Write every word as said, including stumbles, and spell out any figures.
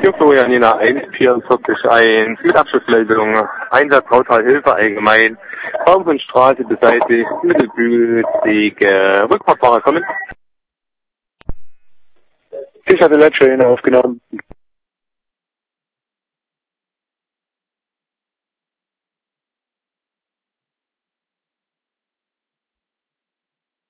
Hier Florian Jena eins vier vier eins mit Abschlussmeldung. Einsatz Rautal Hilfe allgemein. Baum von Straße beseitigt, Mittelbügel, Wege, Rückfahrtfahrer kommen. Ich hatte Ledger aufgenommen.